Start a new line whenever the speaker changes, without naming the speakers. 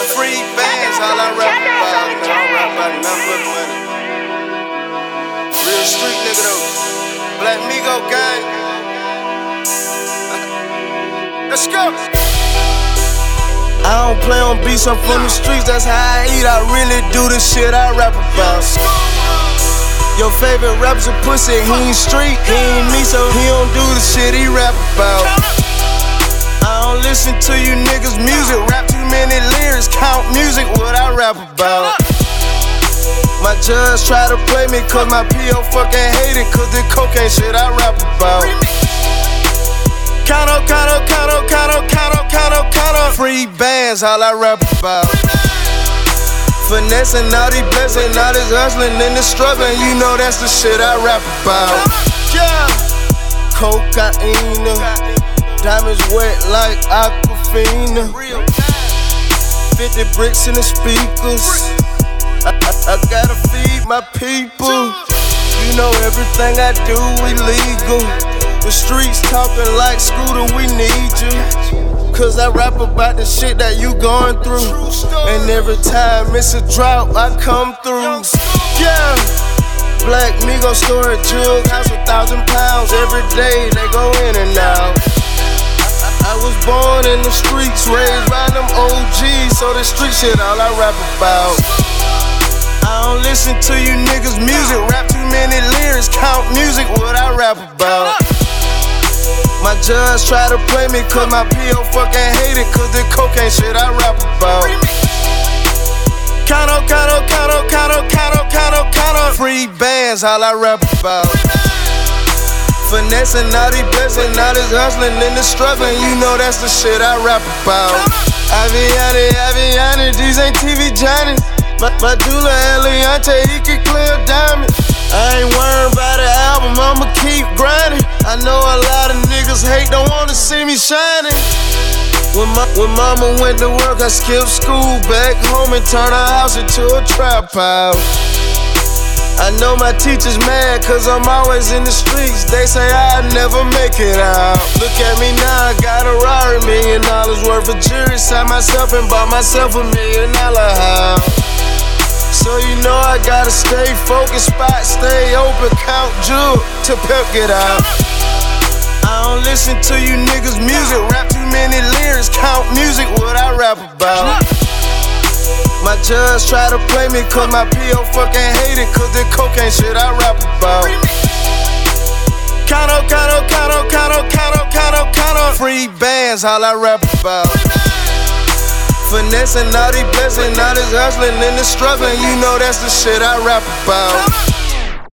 Free bands, all I rap about. I don't rap about nothing but money. Real street nigga though. Black Migo gang. Let's go. I don't play on beats, I'm from the streets, that's how I eat. I really do the shit I rap about. Your favorite rapper's a pussy, he ain't street, he ain't me, so he don't do the shit he rap about. I don't listen to you niggas' music, rap too many lyrics, count music, what I rap about. My judge try to play me cause my P.O. fucking hate it, cause the cocaine shit I rap about. Count free bands, all I rap about. Finessing all these blessings, all this hustling and this struggling, you know that's the shit I rap about. Yeah, cocaine, diamonds wet like Aquafina. 50 bricks in the speakers. I gotta feed my people. You know everything I do illegal. The streets talking like Scooter, we need you. Cause I rap about the shit that you going through. And every time it's a drought, I come through. Yeah, Black Migo store a jug, house 1,000 pounds. Every day they go in and out. I was born in the streets, raised by them OGs. So the street shit all I rap about. I don't listen to you niggas' music, rap too many lyrics, count music, what I rap about. My judge try to play me cause my P.O. fucking hate it, cause the cocaine shit I rap about. Count free bands, all I rap about. Finessing all these blessings, all this hustling and this struggling, you know that's the shit I rap about. Aviani, these ain't TV Johnny. Medulla Eliante, he can clear diamonds. I ain't worried about the album, I'ma keep grinding. I know a lot of niggas hate, don't wanna see me shining. When mama went to work, I skipped school back home and turned our house into a trap house. I know my teacher's mad cause I'm always in the streets. They say I'd never make it out. Look at me now, I got a Rari, $1 million worth of jewelry. Signed myself and bought myself $1 million house. So you know I gotta stay focused, spot, stay open, count jewel to pimp get out. I don't listen to you niggas' music, rap too many lyrics, count music, what I rap about. My judge try to play me cause my P.O. fucking hate it, cause the cocaine shit I rap about. Count free bands, all I rap about. Finessing all these blessings, all this hustling and this struggling, you know that's the shit I rap about.